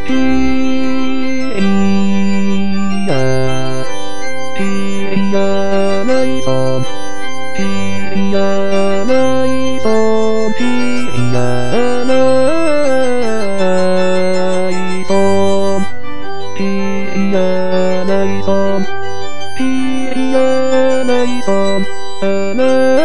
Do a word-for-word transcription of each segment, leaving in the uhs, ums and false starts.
ピーやピーやないぞピーやないぞピーやないぞピーやないぞピーやないぞあ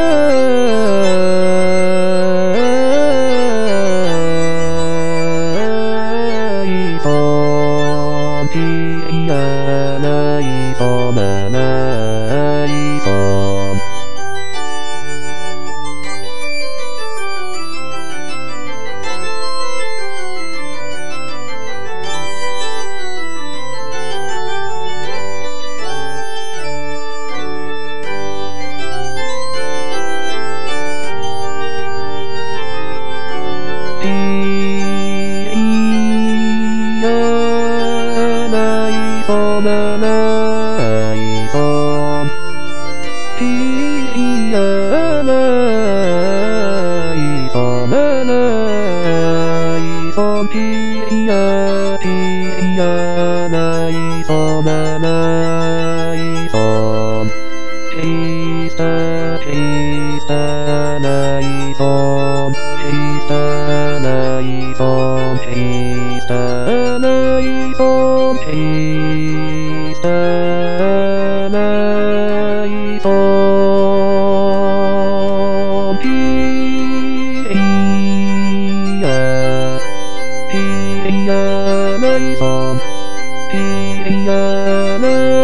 ないぞピーやないぞなないぞピーやないぞなないぞピーやないぞなないぞピーやピーやないぞなないぞペイスタペイスタないぞペイスタないぞペイスタないぞペイスタないぞピーやピーやないぞピーや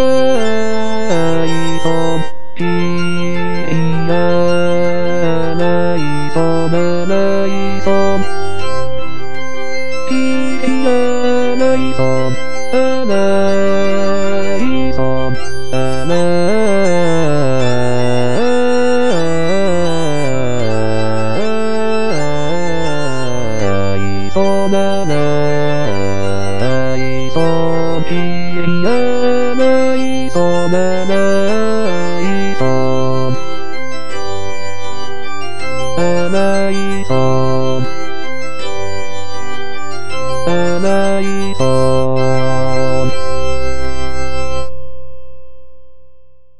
ないぞピーやないぞなないぞピーやないぞあないぞあないぞなないぞピーやないぞなないぞあないぞ